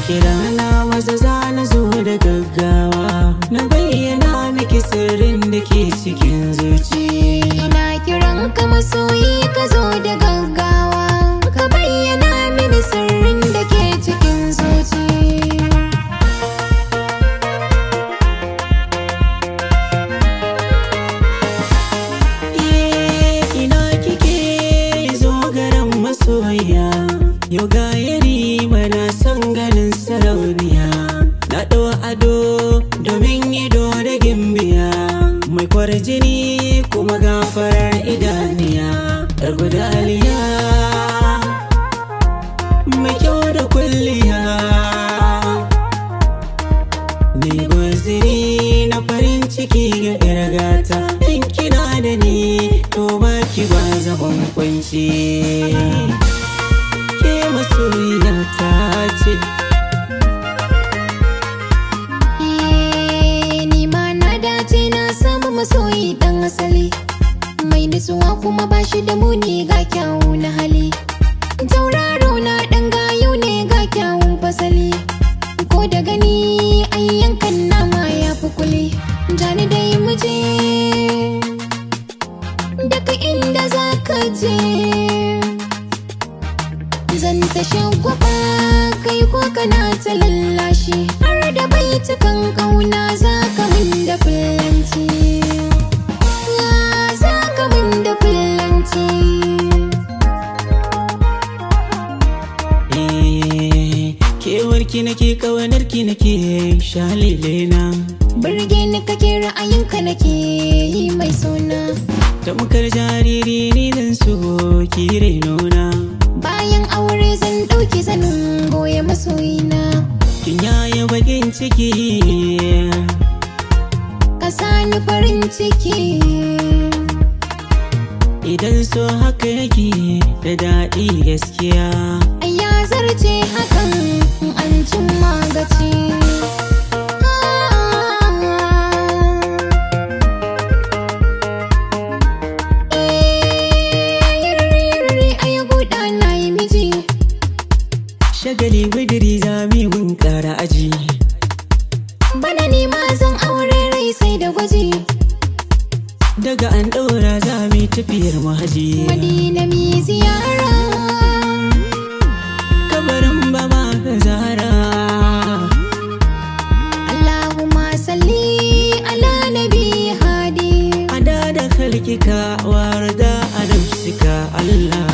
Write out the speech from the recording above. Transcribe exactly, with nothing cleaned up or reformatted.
kira na maza za na zo da gaggawa na bayyana miki sirrin da ke cikin zuci. Ina kiran ka masoyi ka zo da gaggawa ka bayyana mini sirrin da ke cikin zuci. Soyayya yau ga yari mana son ganin sarauniya na ɗau ado domin ido da gimbiya mai kwarjini kuma gafarar idaniya yar gudaliya mai kyau da kulliya mai gwaziri na farin ciki ga irgata in kina da ni to baki ba zaban kwanci. Masoyiya ta ce ni ma na dace na samu masoyi dan asali mai nutsuwa kuma ba shi da muni ga kyawu na hali. Tauraro na dan gayu ne ga kyawun fasali ko da gani ayyankan nama ya fi kuli. Jani dai muje daga inda za ka je zan ta shagwaba kai ko kana ta lallashi har da baitukan kauna za ka min da fullanci za ka min da fullanci. Kewarki nake kawanarki nake shalilena burge ni kake ra'ayinka nake yi mai suna tamkar jariri ni zan so ki renona bayan aure zan ɗauki zanin goye masoyina. Kin yaye bakin ciki ka sani farin ciki idan so haka yake da daɗi gaskiya. Ai ya zarce hakan an cimma gaci. Shagali budiri zami mun kara aji bana nema zan aure rai sai da gwaji daga an ɗaura zami tafiyar mahaji Madina mi ziyara kabarin baba ka zara. Allahumma salli ala nabi hadi ada da khalkika warda a nafsika Allah